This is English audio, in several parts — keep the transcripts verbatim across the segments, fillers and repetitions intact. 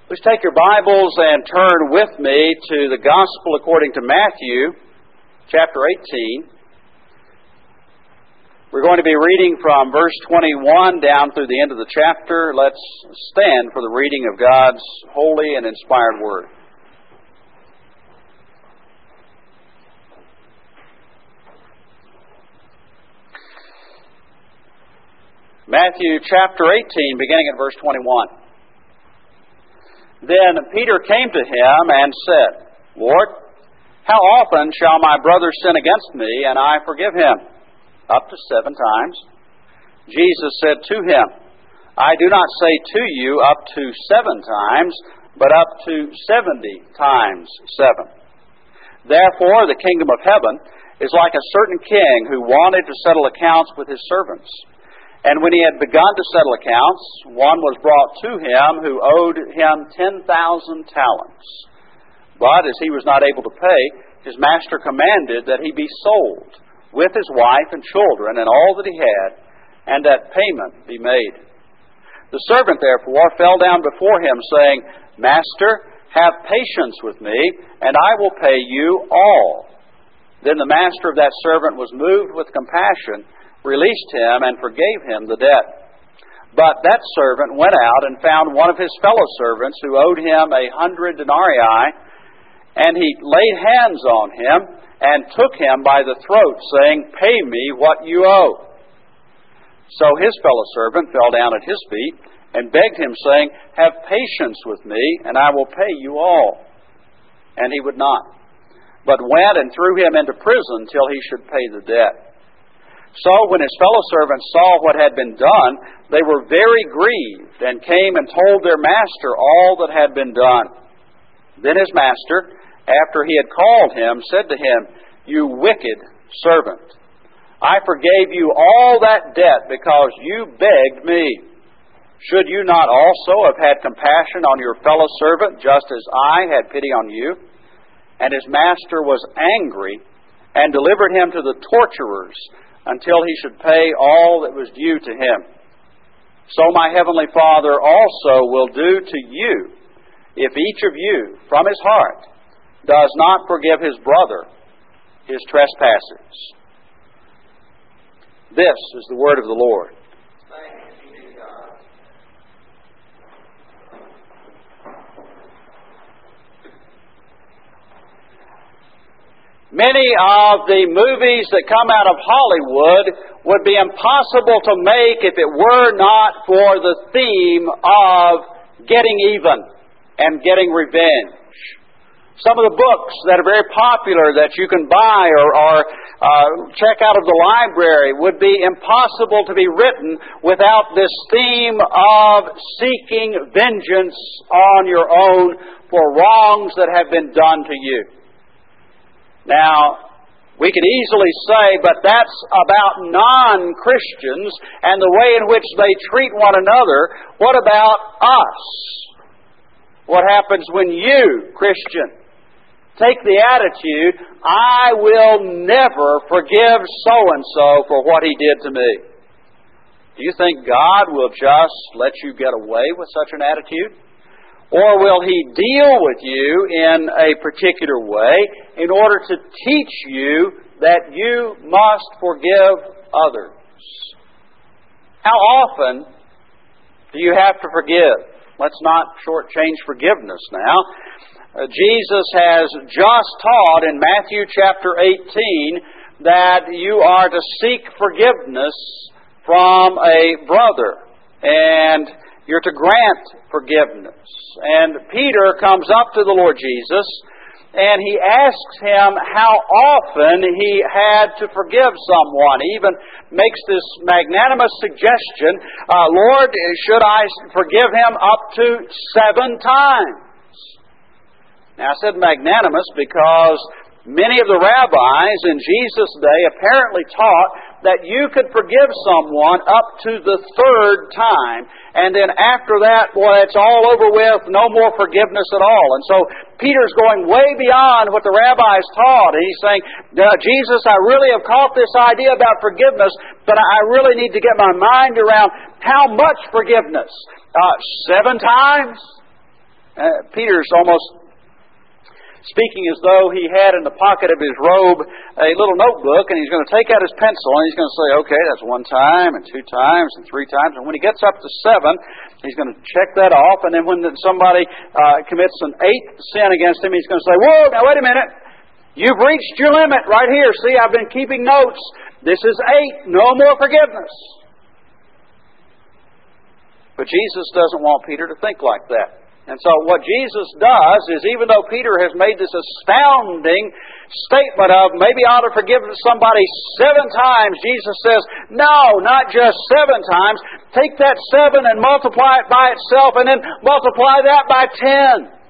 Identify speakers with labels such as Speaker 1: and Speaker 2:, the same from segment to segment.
Speaker 1: Please take your Bibles and turn with me to the Gospel according to Matthew, chapter eighteen. We're going to be reading from verse twenty-one down through the end of the chapter. Let's stand for the reading of God's holy and inspired Word. Matthew chapter eighteen, beginning at verse twenty-one. Then Peter came to him and said, Lord, how often shall my brother sin against me, and I forgive him? Up to seven times. Jesus said to him, I do not say to you up to seven times, but up to seventy times seven. Therefore the kingdom of heaven is like a certain king who wanted to settle accounts with his servants. And when he had begun to settle accounts, one was brought to him who owed him ten thousand talents. But as he was not able to pay, his master commanded that he be sold, with his wife and children and all that he had, and that payment be made. The servant therefore fell down before him, saying, Master, have patience with me, and I will pay you all. Then the master of that servant was moved with compassion, released him, and forgave him the debt. But that servant went out and found one of his fellow servants who owed him a hundred denarii, and he laid hands on him and took him by the throat, saying, Pay me what you owe. So his fellow servant fell down at his feet and begged him, saying, Have patience with me, and I will pay you all. And he would not, but went and threw him into prison till he should pay the debt. So when his fellow servants saw what had been done, they were very grieved, and came and told their master all that had been done. Then his master, after he had called him, said to him, You wicked servant, I forgave you all that debt because you begged me. Should you not also have had compassion on your fellow servant, just as I had pity on you? And his master was angry, and delivered him to the torturers, until he should pay all that was due to him. So my heavenly Father also will do to you, if each of you, from his heart, does not forgive his brother his trespasses. This is the word of the Lord.
Speaker 2: Thanks be to God.
Speaker 1: Many of the movies that come out of Hollywood would be impossible to make if it were not for the theme of getting even and getting revenge. Some of the books that are very popular that you can buy or, or uh, check out of the library would be impossible to be written without this theme of seeking vengeance on your own for wrongs that have been done to you. Now, we could easily say, but that's about non-Christians and the way in which they treat one another. What about us? What happens when you, Christian, take the attitude, I will never forgive so-and-so for what he did to me? Do you think God will just let you get away with such an attitude? Or will He deal with you in a particular way in order to teach you that you must forgive others? How often do you have to forgive? Let's not shortchange forgiveness now. Uh, Jesus has just taught in Matthew chapter eighteen that you are to seek forgiveness from a brother, and you're to grant forgiveness. And Peter comes up to the Lord Jesus, and he asks him how often he had to forgive someone. He even makes this magnanimous suggestion, uh, Lord, should I forgive him up to seven times? Now, I said magnanimous because many of the rabbis in Jesus' day apparently taught that you could forgive someone up to the third time, and then after that, boy, it's all over with, no more forgiveness at all. And so Peter's going way beyond what the rabbis taught, and he's saying, Jesus, I really have caught this idea about forgiveness, but I really need to get my mind around how much forgiveness. Uh, seven times? Uh, Peter's almost speaking as though he had in the pocket of his robe a little notebook, and he's going to take out his pencil, and he's going to say, okay, that's one time, and two times, and three times. And when he gets up to seven, he's going to check that off. And then when somebody uh, commits an eighth sin against him, he's going to say, whoa, now wait a minute. You've reached your limit right here. See, I've been keeping notes. This is eight. No more forgiveness. But Jesus doesn't want Peter to think like that. And so what Jesus does is, even though Peter has made this astounding statement of, maybe I ought to forgive somebody seven times, Jesus says, no, not just seven times. Take that seven and multiply it by itself, and then multiply that by ten.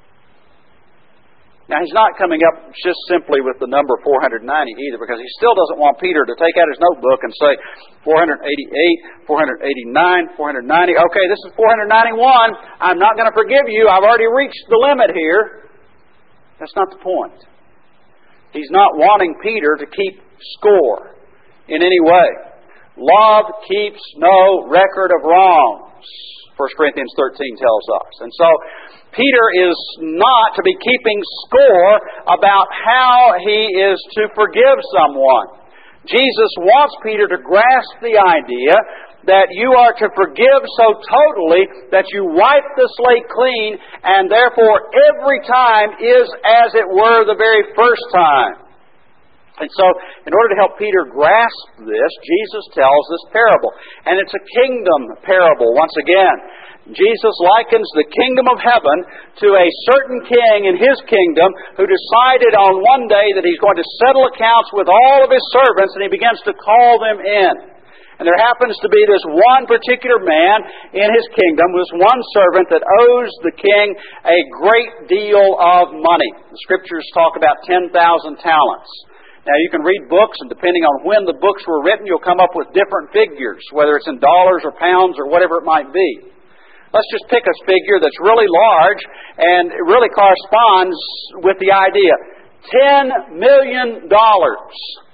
Speaker 1: Now, he's not coming up just simply with the number four hundred ninety either, because he still doesn't want Peter to take out his notebook and say, four hundred eighty-eight, four hundred eighty-nine, four hundred ninety. Okay, this is four hundred ninety-one. I'm not going to forgive you. I've already reached the limit here. That's not the point. He's not wanting Peter to keep score in any way. Love keeps no record of wrongs, First Corinthians thirteen tells us. And so, Peter is not to be keeping score about how he is to forgive someone. Jesus wants Peter to grasp the idea that you are to forgive so totally that you wipe the slate clean, and therefore every time is as it were the very first time. And so, in order to help Peter grasp this, Jesus tells this parable. And it's a kingdom parable, once again. Jesus likens the kingdom of heaven to a certain king in his kingdom who decided on one day that he's going to settle accounts with all of his servants, and he begins to call them in. And there happens to be this one particular man in his kingdom, this one servant that owes the king a great deal of money. The Scriptures talk about ten thousand talents. Now, you can read books, and depending on when the books were written, you'll come up with different figures, whether it's in dollars or pounds or whatever it might be. Let's just pick a figure that's really large and it really corresponds with the idea. Ten million dollars.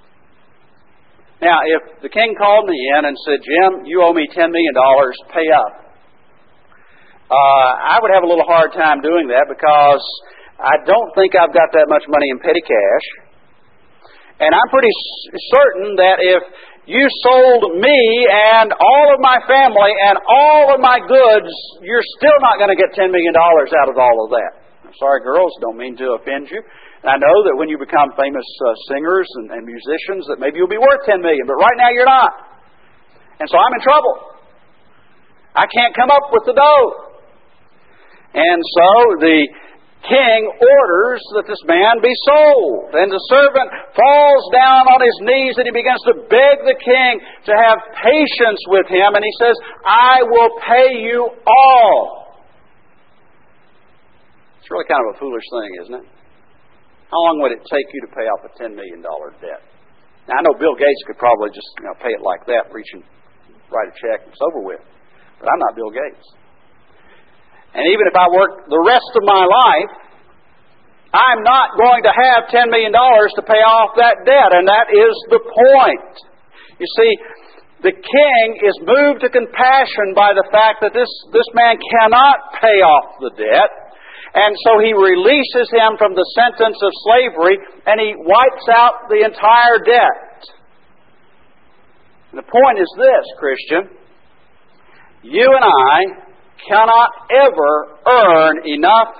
Speaker 1: Now, if the king called me in and said, Jim, you owe me ten million dollars, pay up. Uh, I would have a little hard time doing that because I don't think I've got that much money in petty cash. And I'm pretty certain that if you sold me and all of my family and all of my goods, you're still not going to get ten million dollars out of all of that. I'm sorry, girls, don't mean to offend you. And I know that when you become famous uh, singers and, and musicians, that maybe you'll be worth ten million dollars, but right now you're not. And so I'm in trouble. I can't come up with the dough. And so the king orders that this man be sold. And the servant falls down on his knees and he begins to beg the king to have patience with him. And he says, I will pay you all. It's really kind of a foolish thing, isn't it? How long would it take you to pay off a ten million dollars debt? Now, I know Bill Gates could probably just you know, pay it like that, reach and write a check and it's over with. But I'm not Bill Gates. And even if I work the rest of my life, I'm not going to have ten million dollars to pay off that debt. And that is the point. You see, the king is moved to compassion by the fact that this, this man cannot pay off the debt. And so he releases him from the sentence of slavery and he wipes out the entire debt. And the point is this, Christian. You and I cannot ever earn enough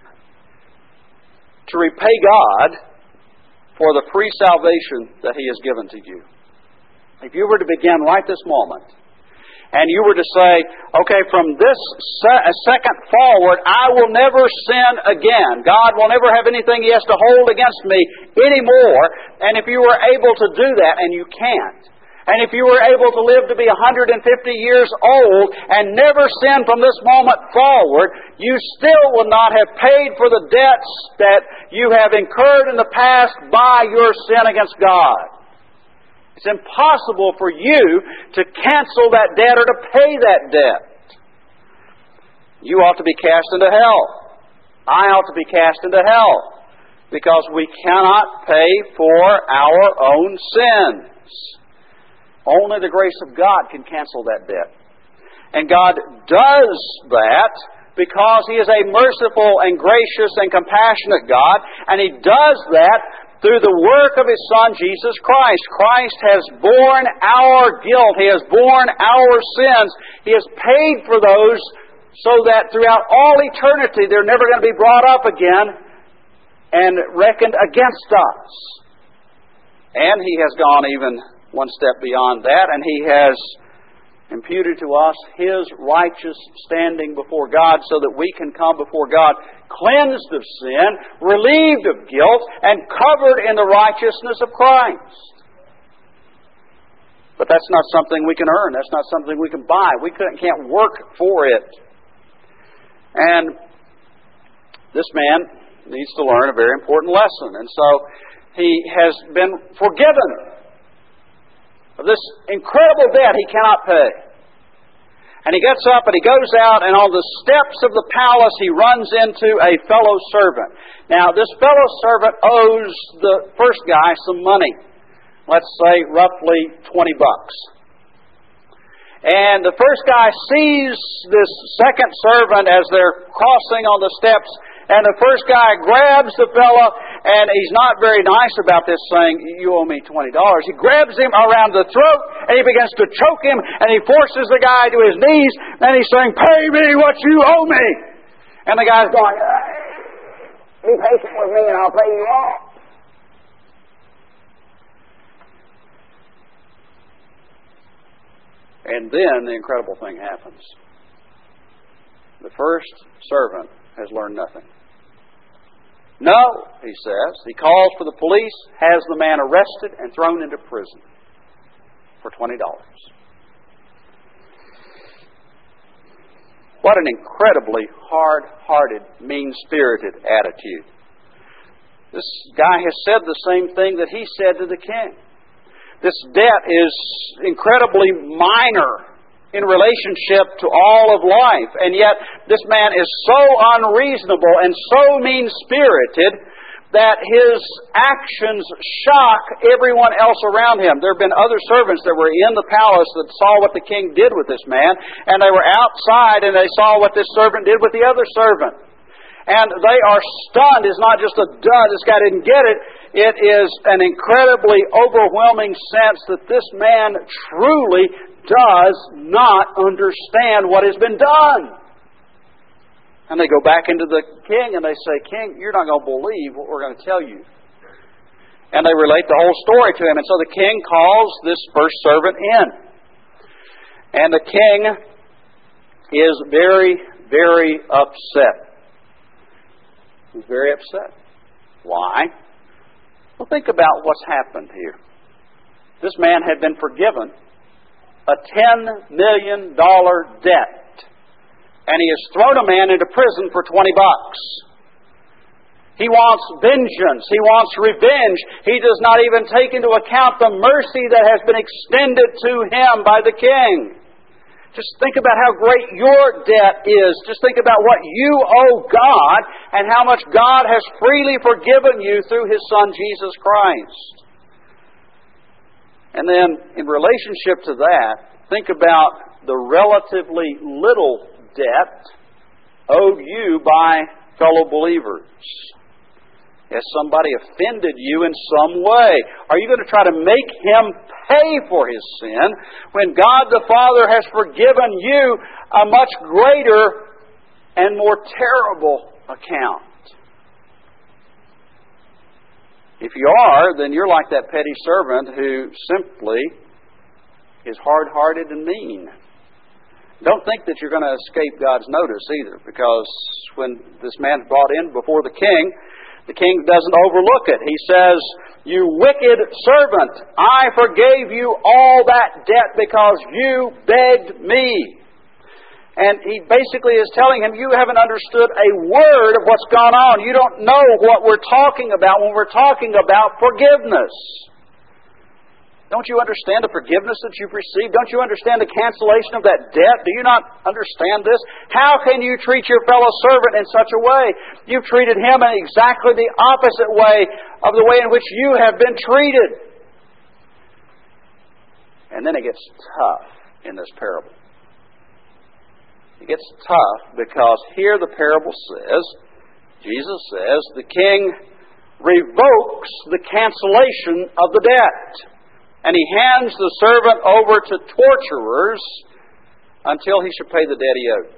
Speaker 1: to repay God for the free salvation that He has given to you. If you were to begin right this moment, and you were to say, okay, from this se- second forward, I will never sin again. God will never have anything He has to hold against me anymore. And if you were able to do that, and you can't, and if you were able to live to be one hundred fifty years old and never sin from this moment forward, you still will not have paid for the debts that you have incurred in the past by your sin against God. It's impossible for you to cancel that debt or to pay that debt. You ought to be cast into hell. I ought to be cast into hell because we cannot pay for our own sins. Only the grace of God can cancel that debt. And God does that because He is a merciful and gracious and compassionate God, and He does that through the work of His Son, Jesus Christ. Christ has borne our guilt. He has borne our sins. He has paid for those so that throughout all eternity they're never going to be brought up again and reckoned against us. And He has gone even one step beyond that, and He has imputed to us His righteous standing before God so that we can come before God cleansed of sin, relieved of guilt, and covered in the righteousness of Christ. But that's not something we can earn. That's not something we can buy. We can't work for it. And this man needs to learn a very important lesson. And so he has been forgiven of this incredible debt he cannot pay. And he gets up and he goes out, and on the steps of the palace he runs into a fellow servant. Now, this fellow servant owes the first guy some money. Let's say roughly twenty bucks. And the first guy sees this second servant as they're crossing on the steps, and the first guy grabs the fellow, and he's not very nice about this, saying, "You owe me twenty dollars. He grabs him around the throat, and he begins to choke him, and he forces the guy to his knees, and he's saying, "Pay me what you owe me." And the guy's going, "Be patient with me, and I'll pay you off." And then the incredible thing happens. The first servant has learned nothing. "No," he says. He calls for the police, has the man arrested and thrown into prison for twenty dollars. What an incredibly hard-hearted, mean-spirited attitude. This guy has said the same thing that he said to the king. This debt is incredibly minor in relationship to all of life. And yet, this man is so unreasonable and so mean-spirited that his actions shock everyone else around him. There have been other servants that were in the palace that saw what the king did with this man, and they were outside and they saw what this servant did with the other servant. And they are stunned. It's not just a duh, this guy didn't get it. It is an incredibly overwhelming sense that this man truly does not understand what has been done. And they go back into the king and they say, "King, you're not going to believe what we're going to tell you." And they relate the whole story to him. And so the king calls this first servant in. And the king is very, very upset. He's very upset. Why? Well, think about what's happened here. This man had been forgiven a ten million dollars debt. And he has thrown a man into prison for twenty bucks. He wants vengeance. He wants revenge. He does not even take into account the mercy that has been extended to him by the king. Just think about how great your debt is. Just think about what you owe God and how much God has freely forgiven you through His Son, Jesus Christ. And then, in relationship to that, think about the relatively little debt owed you by fellow believers. Has somebody offended you in some way? Are you going to try to make him pay for his sin when God the Father has forgiven you a much greater and more terrible account? If you are, then you're like that petty servant who simply is hard-hearted and mean. Don't think that you're going to escape God's notice either, because when this man's brought in before the king, the king doesn't overlook it. He says, "You wicked servant, I forgave you all that debt because you begged me." And he basically is telling him, you haven't understood a word of what's gone on. You don't know what we're talking about when we're talking about forgiveness. Don't you understand the forgiveness that you've received? Don't you understand the cancellation of that debt? Do you not understand this? How can you treat your fellow servant in such a way? You've treated him in exactly the opposite way of the way in which you have been treated. And then it gets tough in this parable. It gets tough because here the parable says, Jesus says, the king revokes the cancellation of the debt. And he hands the servant over to torturers until he should pay the debt he owed.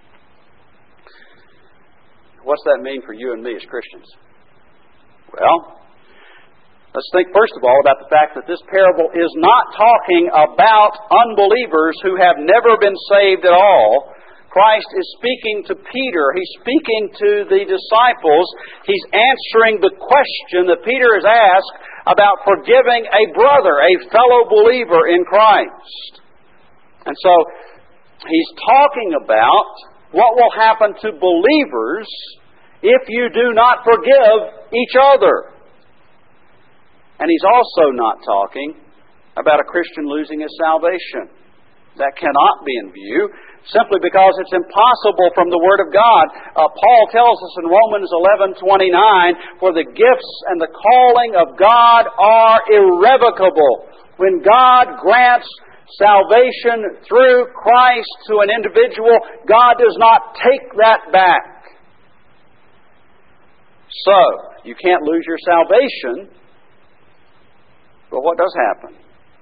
Speaker 1: What's that mean for you and me as Christians? Well, let's think first of all about the fact that this parable is not talking about unbelievers who have never been saved at all. Christ is speaking to Peter. He's speaking to the disciples. He's answering the question that Peter has asked about forgiving a brother, a fellow believer in Christ. And so, he's talking about what will happen to believers if you do not forgive each other. And he's also not talking about a Christian losing his salvation. That cannot be in view, simply because it's impossible from the Word of God. Uh, Paul tells us in Romans eleven twenty-nine, for the gifts and the calling of God are irrevocable. When God grants salvation through Christ to an individual, God does not take that back. So, you can't lose your salvation, but what does happen?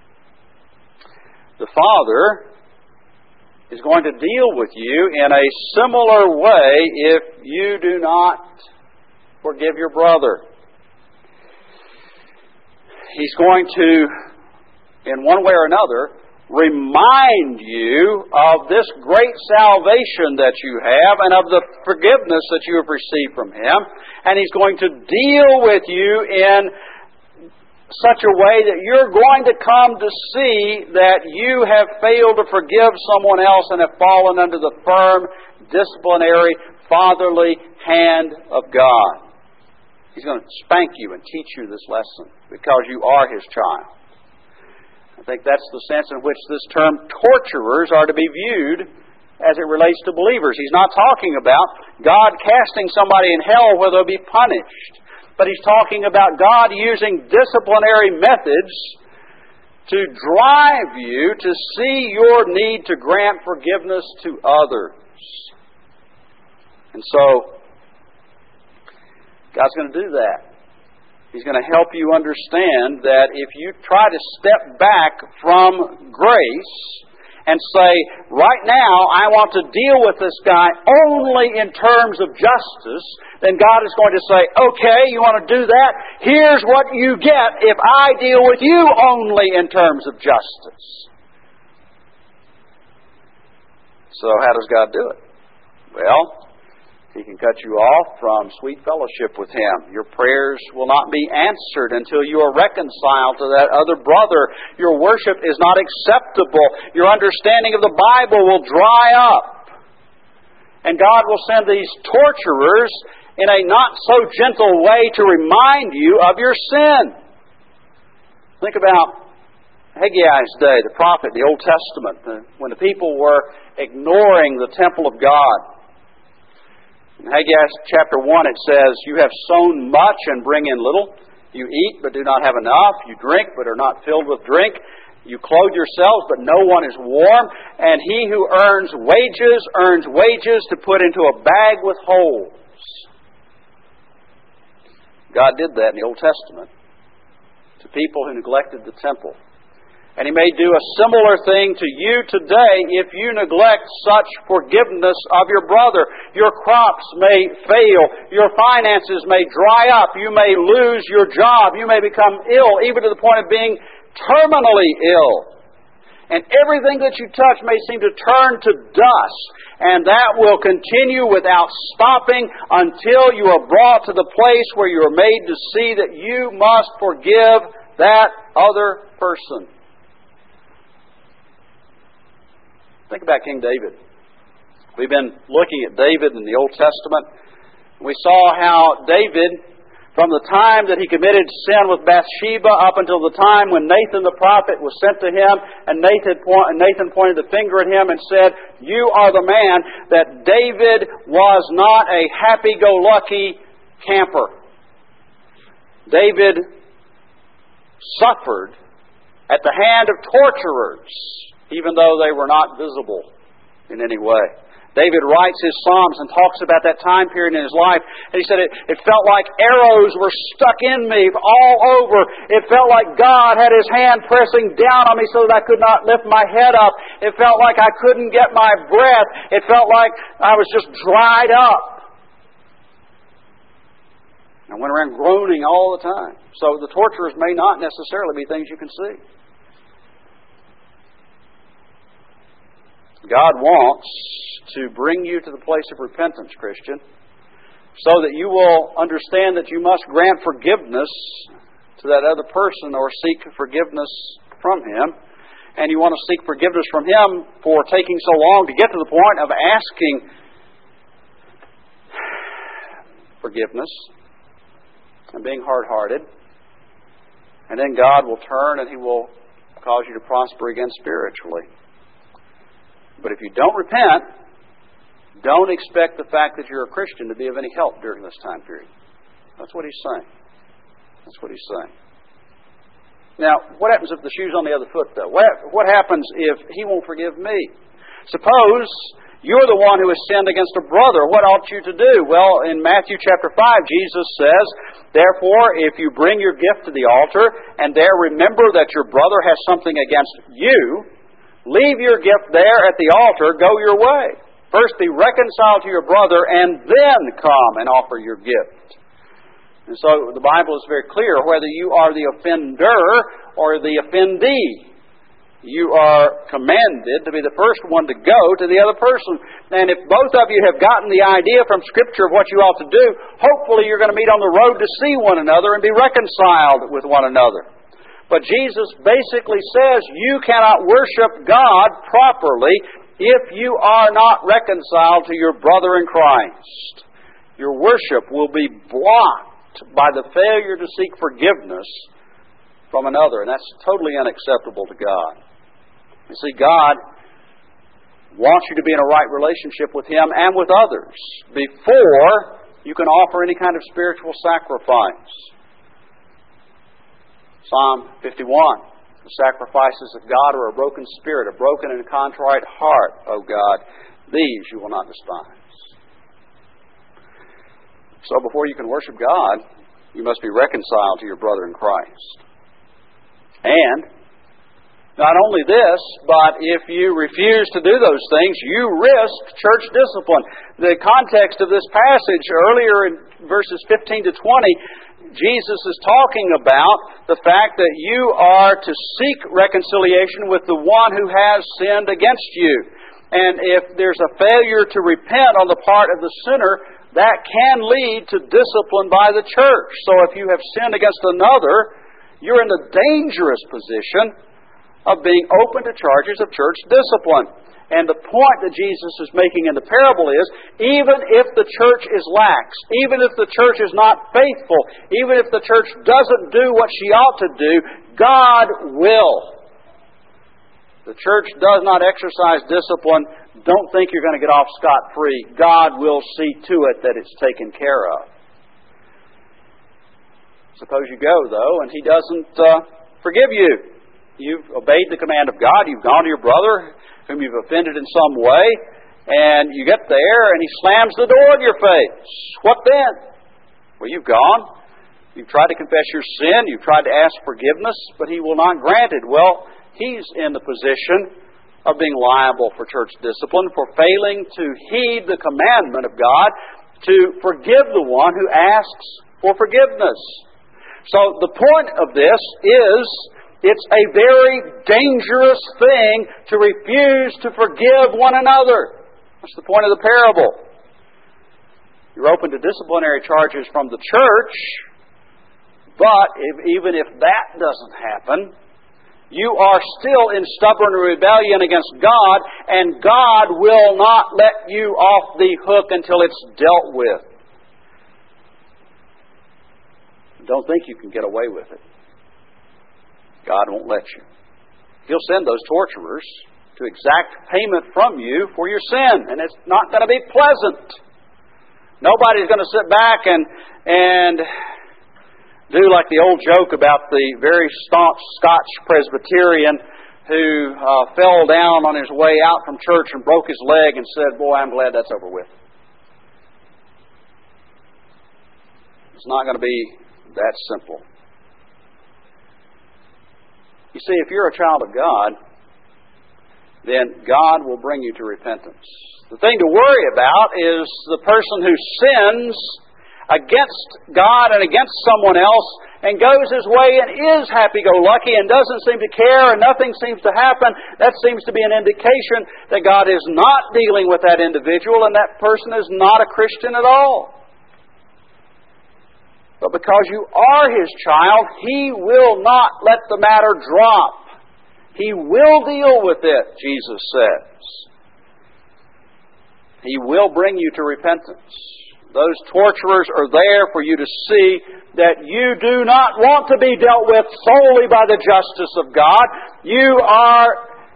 Speaker 1: The Father is going to deal with you in a similar way if you do not forgive your brother. He's going to, in one way or another, remind you of this great salvation that you have and of the forgiveness that you have received from Him. And He's going to deal with you in such a way that you're going to come to see that you have failed to forgive someone else and have fallen under the firm, disciplinary, fatherly hand of God. He's going to spank you and teach you this lesson because you are His child. I think that's the sense in which this term torturers are to be viewed as it relates to believers. He's not talking about God casting somebody in hell where they'll be punished. But He's talking about God using disciplinary methods to drive you to see your need to grant forgiveness to others. And so, God's going to do that. He's going to help you understand that if you try to step back from grace and say, right now I want to deal with this guy only in terms of justice, then God is going to say, okay, you want to do that? Here's what you get if I deal with you only in terms of justice. So how does God do it? Well, He can cut you off from sweet fellowship with Him. Your prayers will not be answered until you are reconciled to that other brother. Your worship is not acceptable. Your understanding of the Bible will dry up. And God will send these torturers in a not-so-gentle way to remind you of your sin. Think about Haggai's day, the prophet, the Old Testament, when the people were ignoring the temple of God. In Haggai chapter one it says, you have sown much and bring in little. You eat but do not have enough. You drink but are not filled with drink. You clothe yourselves but no one is warm. And he who earns wages, earns wages to put into a bag with holes. God did that in the Old Testament to people who neglected the temple. And He may do a similar thing to you today if you neglect such forgiveness of your brother. Your crops may fail. Your finances may dry up. You may lose your job. You may become ill, even to the point of being terminally ill. And everything that you touch may seem to turn to dust. And that will continue without stopping until you are brought to the place where you are made to see that you must forgive that other person. Think about King David. We've been looking at David in the Old Testament. We saw how David, from the time that he committed sin with Bathsheba up until the time when Nathan the prophet was sent to him, and Nathan, Nathan pointed the finger at him and said, you are the man, that David was not a happy-go-lucky camper. David suffered at the hand of torturers, even though they were not visible in any way. David writes his Psalms and talks about that time period in his life. And he said, it, it felt like arrows were stuck in me all over. It felt like God had His hand pressing down on me so that I could not lift my head up. It felt like I couldn't get my breath. It felt like I was just dried up. I went around groaning all the time. So the torturers may not necessarily be things you can see. God wants to bring you to the place of repentance, Christian, so that you will understand that you must grant forgiveness to that other person or seek forgiveness from him. And you want to seek forgiveness from him for taking so long to get to the point of asking forgiveness and being hard-hearted. And then God will turn and He will cause you to prosper again spiritually. But if you don't repent, don't expect the fact that you're a Christian to be of any help during this time period. That's what he's saying. That's what he's saying. Now, what happens if the shoe's on the other foot, though? What, what happens if he won't forgive me? Suppose you're the one who has sinned against a brother. What ought you to do? Well, in Matthew chapter five, Jesus says, therefore, if you bring your gift to the altar, and there remember that your brother has something against you, leave your gift there at the altar, go your way. First be reconciled to your brother, and then come and offer your gift. And so the Bible is very clear whether you are the offender or the offendee. You are commanded to be the first one to go to the other person. And if both of you have gotten the idea from Scripture of what you ought to do, hopefully you're going to meet on the road to see one another and be reconciled with one another. But Jesus basically says you cannot worship God properly if you are not reconciled to your brother in Christ. Your worship will be blocked by the failure to seek forgiveness from another. And that's totally unacceptable to God. You see, God wants you to be in a right relationship with Him and with others before you can offer any kind of spiritual sacrifice. Psalm fifty-one, the sacrifices of God are a broken spirit, a broken and contrite heart, O God. These you will not despise. So before you can worship God, you must be reconciled to your brother in Christ. And not only this, but if you refuse to do those things, you risk church discipline. The context of this passage earlier in verses fifteen to twenty, Jesus is talking about the fact that you are to seek reconciliation with the one who has sinned against you. And if there's a failure to repent on the part of the sinner, that can lead to discipline by the church. So if you have sinned against another, you're in the dangerous position of being open to charges of church discipline. And the point that Jesus is making in the parable is, even if the church is lax, even if the church is not faithful, even if the church doesn't do what she ought to do, God will. The church does not exercise discipline. Don't think you're going to get off scot-free. God will see to it that it's taken care of. Suppose you go, though, and He doesn't uh, forgive you. You've obeyed the command of God. You've gone to your brother whom you've offended in some way, and you get there and he slams the door in your face. What then? Well, you've gone. You've tried to confess your sin. You've tried to ask forgiveness, but he will not grant it. Well, he's in the position of being liable for church discipline for failing to heed the commandment of God to forgive the one who asks for forgiveness. So the point of this is, it's a very dangerous thing to refuse to forgive one another. That's the point of the parable. You're open to disciplinary charges from the church, but if, even if that doesn't happen, you are still in stubborn rebellion against God, and God will not let you off the hook until it's dealt with. Don't think you can get away with it. God won't let you. He'll send those torturers to exact payment from you for your sin, and it's not going to be pleasant. Nobody's going to sit back and and do like the old joke about the very staunch Scotch Presbyterian who uh, fell down on his way out from church and broke his leg and said, "Boy, I'm glad that's over with." It's not going to be that simple. You see, if you're a child of God, then God will bring you to repentance. The thing to worry about is the person who sins against God and against someone else and goes his way and is happy-go-lucky and doesn't seem to care and nothing seems to happen. That seems to be an indication that God is not dealing with that individual and that person is not a Christian at all. But because you are His child, He will not let the matter drop. He will deal with it, Jesus says. He will bring you to repentance. Those torturers are there for you to see that you do not want to be dealt with solely by the justice of God. You are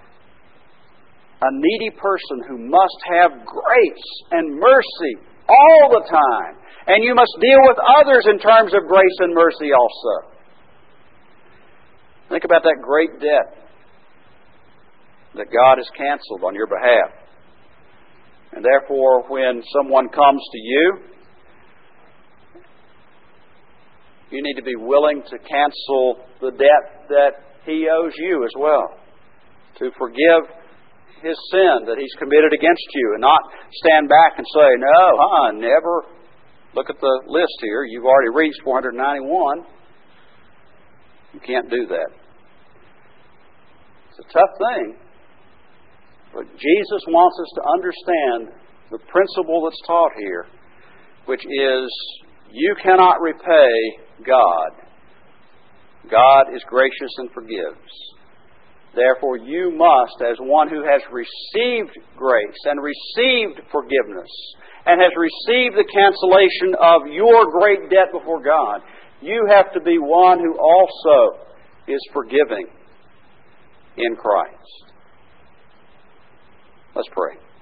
Speaker 1: a needy person who must have grace and mercy all the time. And you must deal with others in terms of grace and mercy also. Think about that great debt that God has canceled on your behalf. And therefore, when someone comes to you, you need to be willing to cancel the debt that he owes you as well. To forgive his sin that he's committed against you and not stand back and say, "No, huh, never. Look at the list here. You've already reached four hundred ninety-one. You can't do that." It's a tough thing. But Jesus wants us to understand the principle that's taught here, which is you cannot repay God. God is gracious and forgives. Therefore, you must, as one who has received grace and received forgiveness and has received the cancellation of your great debt before God, you have to be one who also is forgiving in Christ. Let's pray.